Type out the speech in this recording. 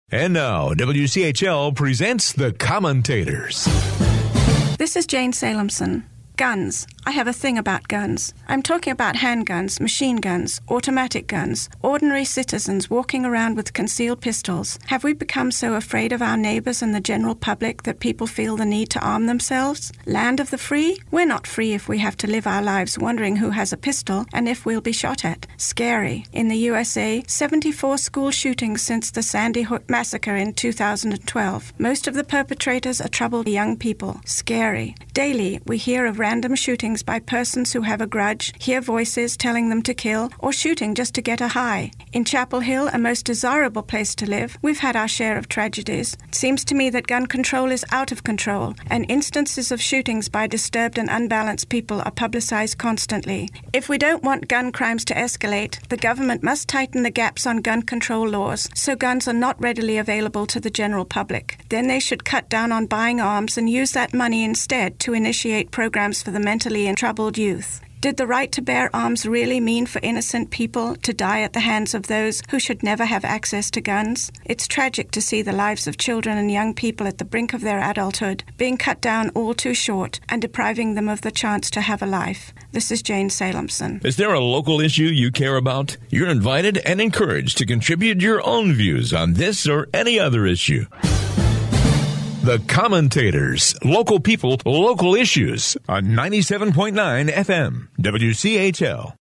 And now, WCHL presents The Commentators. This is Jane Salemson. Guns. I have a thing about guns. I'm talking about handguns, machine guns, automatic guns, ordinary citizens walking around with concealed pistols. Have we become so afraid of our neighbors and the general public that people feel the need to arm themselves? Land of the free? We're not free if we have to live our lives wondering who has a pistol and if we'll be shot at. Scary. In the USA, 74 school shootings since the Sandy Hook massacre in 2012. Most of the perpetrators are troubled young people. Scary. Daily, we hear of random shootings by persons who have a grudge, hear voices telling them to kill, or shooting just to get a high. In Chapel Hill, a most desirable place to live, we've had our share of tragedies. It seems to me that gun control is out of control, and instances of shootings by disturbed and unbalanced people are publicized constantly. If we don't want gun crimes to escalate, the government must tighten the gaps on gun control laws so guns are not readily available to the general public. Then they should cut down on buying arms and use that money instead to initiate programs for the mentally troubled youth. Did the right to bear arms really mean for innocent people to die at the hands of those who should never have access to guns? It's tragic to see the lives of children and young people at the brink of their adulthood being cut down all too short and depriving them of the chance to have a life. This is Jane Salemson. Is there a local issue you care about? You're invited and encouraged to contribute your own views on this or any other issue. The Commentators. Local people, local issues on 97.9 FM, WCHL.